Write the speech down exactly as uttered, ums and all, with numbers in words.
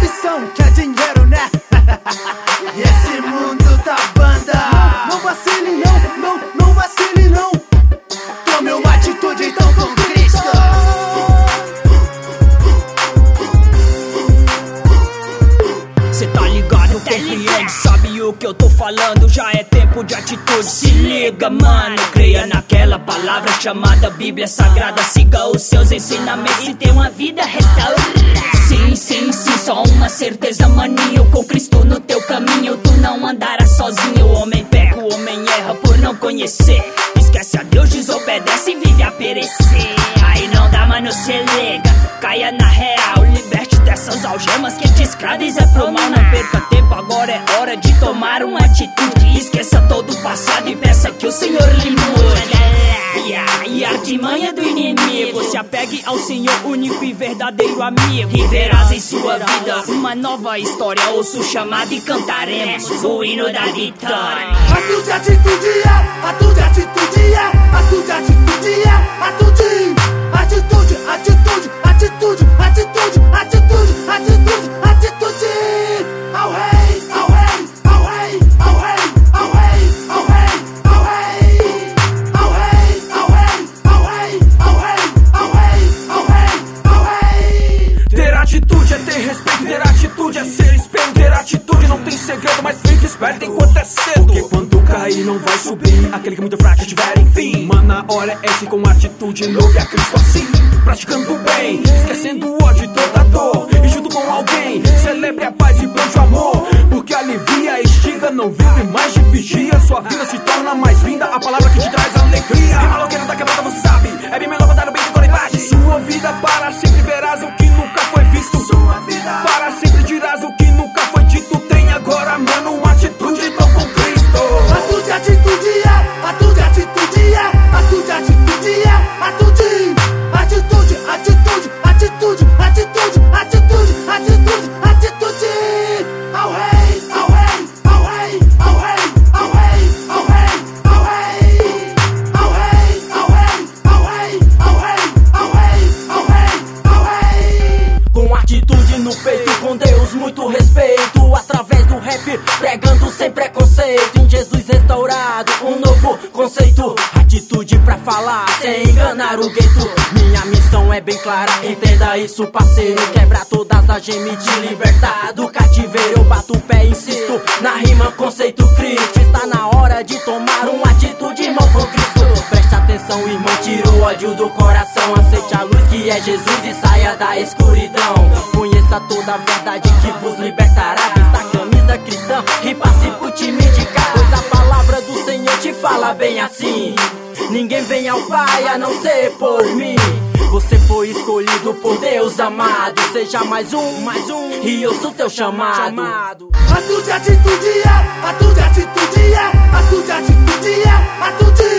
ambição que é dinheiro, né? E esse mundo tá banda. Não vacile não, não, não vacile não. Tome uma atitude então com Cristo. Cê tá ligado, compreende, sabe o que eu tô falando. Já é tempo de atitude, se liga mano. Creia naquela palavra chamada Bíblia Sagrada. Siga os seus ensinamentos e tenha uma vida restaurada. Sim, sim, sim, só uma certeza maninho. Com Cristo no teu caminho tu não andarás sozinho. O homem peca, o homem erra por não conhecer. Esquece a Deus, desobedece e vive a perecer. Aí não dá, mano, cê liga, caia na real, liberte dessas algemas que te escraviza pro mal. Não perca tempo, agora é hora de tomar uma atitude. Esqueça todo o passado e peça que o Senhor lhe mude. E a artimanha do inimigo, se apegue ao Senhor, único e verdadeiro amigo, e verás em sua vida uma nova história. Ouça o chamado e cantaremos o hino da vitória. Atitude, atitude, atitude, atitude, atitude, atitude, atitude, atitude, atitude, atitude, atitude, atitude, atitude, atitude. Ao rei, ao rei, ao rei, ao rei, ao rei, ao rei, ao rei, ao rei, ao rei, ao rei, ao rei, ao rei, ao rei, ao rei. Ter atitude é ter respeito, ter atitude é ser espelho. Ter atitude não tem segredo, mas fique esperto enquanto é cedo. Porque quando cair não vai subir aquele que muito fraco estiver, enfim. Mano, a hora é esse com atitude, louve a Cristo assim, praticando bem, esquecendo o ódio e toda a dor. E junto com alguém, celebre a paz e plante o amor. Porque alivia a estiga, não vive mais de vigia. Sua vida se torna mais linda, a palavra que te traz alegria. E maloqueira da quebrada você sabe, é bem melhor dar o bem de qualidade. Sua vida para sempre verás o que nunca foi visto. Sua vida para sempre dirás o que nunca foi dito. Tem agora, mano, uma atitude, tô com Cristo. Atitude, atitude, atitude, atitude, atitude, atitude, atitude, atitude, atitude, atitude, atitude, atitude, atitude, atitude. Ao rei, ao rei, ao rei, ao rei, ao rei, ao rei, ao rei, ao rei, ao rei, ao rei, ao rei, ao rei, ao rei, ao rei. Com atitude no peito, com Deus muito respeito. Através do rap, pregando sem preconceito. Em Jesus restaurado, um novo conceito. Atitude pra falar, sem enganar o gueto. Minha missão é bem clara, entenda isso parceiro. Quebra todas as gemes, te libertar do cativeiro. Eu bato o pé, insisto, na rima conceito Cristo. Está na hora de tomar uma atitude, irmão, com Cristo. Preste atenção, irmão, tira o ódio do coração. Aceite a luz que é Jesus e saia da escuridão. Conheça toda a verdade que vos libertará. Vista a camisa cristã e passe pro time de cá. Pois a palavra do Senhor te fala bem assim: ninguém vem ao Pai a não ser por mim. Você foi escolhido por Deus amado. Seja mais um, mais um, e eu sou teu chamado. Atitude, atitude, atitude, atitude, atitude, atitude, atitude.